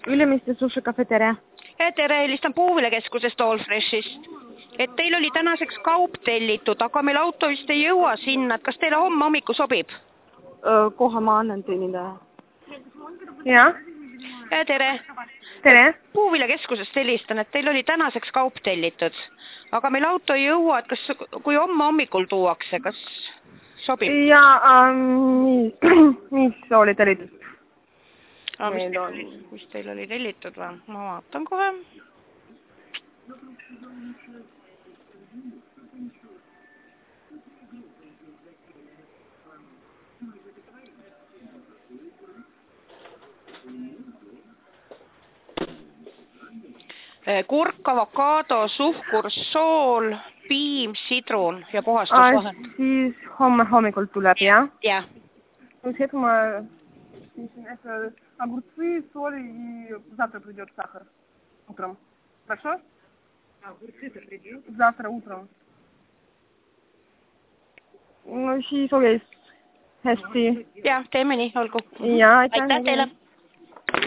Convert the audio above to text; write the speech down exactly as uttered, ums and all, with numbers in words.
Ülemiste sushi cafeteria. Tere, helistan Puuvile keskusest Allfreshist. Et teil oli tänaseks kaup tellitud, aga meil auto vist ei jõua sinna, et kas teile homme hommiku sobib? Kohe ma annan teenindaja. Ja? Tere. Tere. Puuvile keskusest helistan, et teil oli tänaseks kaup tellitud, aga meil auto ei jõua, et kas, kui homme hommikul tuuakse, kas sobib? Ja, ähm, mis oli tellitud? Ah, mis, teil oli, mis teil oli tellitud või? Ma vaatan kohe. Kurk, avokaado, suhkur, sool, piim, sidrun ja puhastusvahend. Ah, siis homme hommikul tuleb, jah? Jah. Hetk ma это огурцы, соль и завтра придет сахар. Утром. Хорошо? Огурцы-то придет? Завтра утром. No siis okei. Hästi. Jah, teeme nii, olgu. Ja, aitäh. Aitäh teile.